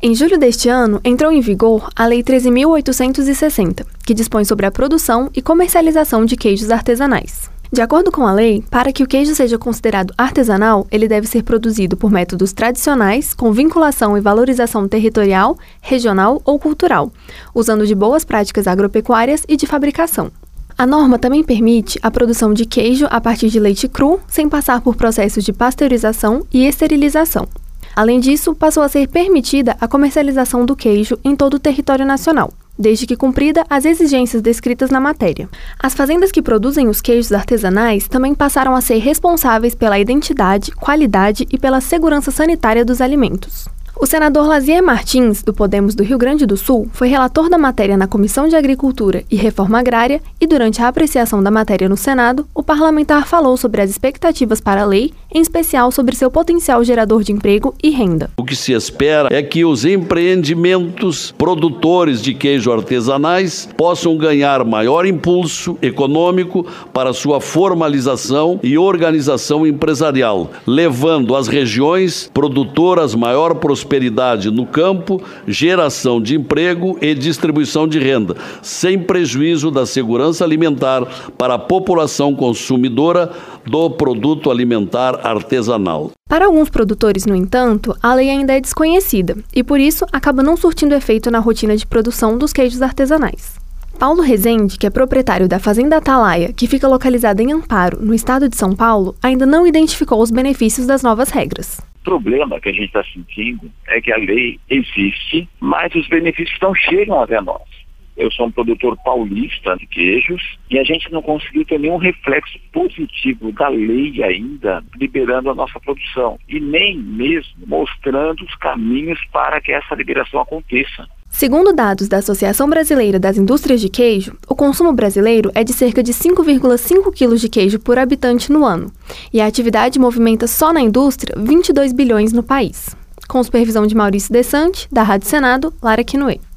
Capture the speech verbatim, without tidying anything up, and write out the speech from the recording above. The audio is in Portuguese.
Em julho deste ano, entrou em vigor a Lei treze mil oitocentos e sessenta, que dispõe sobre a produção e comercialização de queijos artesanais. De acordo com a lei, para que o queijo seja considerado artesanal, ele deve ser produzido por métodos tradicionais, com vinculação e valorização territorial, regional ou cultural, usando de boas práticas agropecuárias e de fabricação. A norma também permite a produção de queijo a partir de leite cru, sem passar por processos de pasteurização e esterilização. Além disso, passou a ser permitida a comercialização do queijo em todo o território nacional, desde que cumprida as exigências descritas na matéria. As fazendas que produzem os queijos artesanais também passaram a ser responsáveis pela identidade, qualidade e pela segurança sanitária dos alimentos. O senador Lazier Martins, do Podemos do Rio Grande do Sul, foi relator da matéria na Comissão de Agricultura e Reforma Agrária e, durante a apreciação da matéria no Senado, o parlamentar falou sobre as expectativas para a lei, em especial sobre seu potencial gerador de emprego e renda. O que se espera é que os empreendimentos produtores de queijo artesanais possam ganhar maior impulso econômico para sua formalização e organização empresarial, levando às regiões produtoras maior prosperidade prosperidade no campo, geração de emprego e distribuição de renda, sem prejuízo da segurança alimentar para a população consumidora do produto alimentar artesanal. Para alguns produtores, no entanto, a lei ainda é desconhecida e, por isso, acaba não surtindo efeito na rotina de produção dos queijos artesanais. Paulo Rezende, que é proprietário da Fazenda Atalaia, que fica localizada em Amparo, no estado de São Paulo, ainda não identificou os benefícios das novas regras. O problema que a gente está sentindo é que a lei existe, mas os benefícios não chegam até nós. Eu sou um produtor paulista de queijos e a gente não conseguiu ter nenhum reflexo positivo da lei ainda liberando a nossa produção e nem mesmo mostrando os caminhos para que essa liberação aconteça. Segundo dados da Associação Brasileira das Indústrias de Queijo, o consumo brasileiro é de cerca de cinco vírgula cinco quilos de queijo por habitante no ano, e a atividade movimenta só na indústria vinte e dois bilhões no país. Com supervisão de Maurício Desante, da Rádio Senado, Lara Quinoe.